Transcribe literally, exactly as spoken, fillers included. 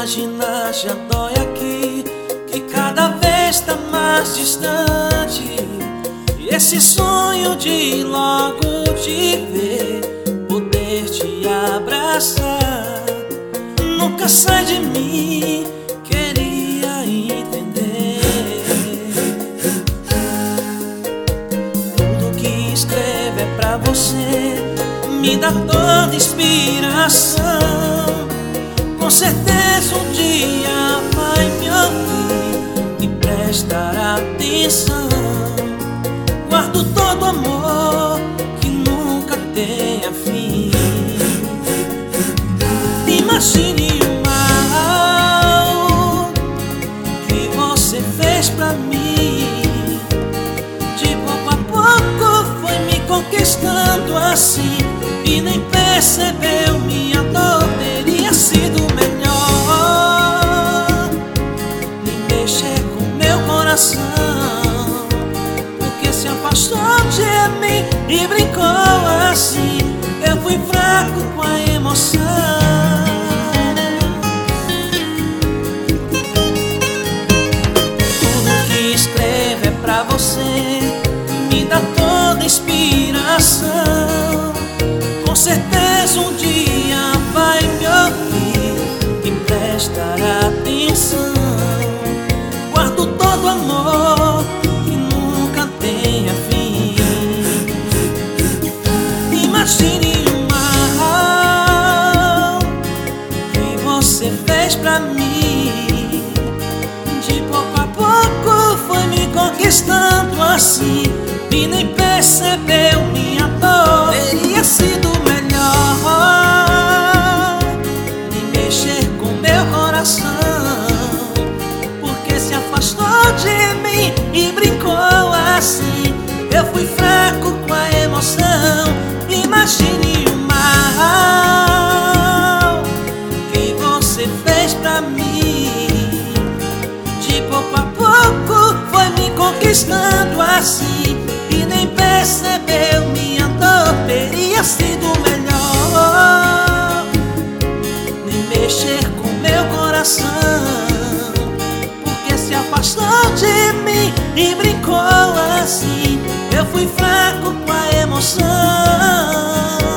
imaginar já dói aqui, que cada vez tá mais distante. E esse sonho de logo te ver, poder te abraçar, nunca sai de mim, queria entender. Tudo que escrevo é pra você, me dá toda inspiração. Com certeza um dia vai me ouvir e prestar atenção. Guardo todo amor que nunca tenha fim. Imagine o mal que você fez pra mim. De pouco a pouco foi me conquistando assim, e nem percebeu minha dor. Teria sido melhor nem mexer com meu coração, porque se afastou de mim e brincou assim. Eu fui fraco com a emoção. Tudo que escrevo é pra você, me dá toda inspiração. Com certeza um dia vai me ouvir e prestar atenção. Guardo todo amor que nunca tenha fim. Imagine o mal que você fez pra mim. De pouco a pouco foi me conquistando assim, e nem percebeu minha dor. Teria sido melhor nem mexer com meu coração, porque se afastou de mim e brincou assim. Eu fui fraco com a emoção. Imagine o mal que você fez pra mim. De pouco a pouco foi me conquistando assim, e nem percebeu minha dor. Teria sido melhor nem mexer com meu coração, porque se afastou de mim e brincou assim. Eu fui fraco com a emoção.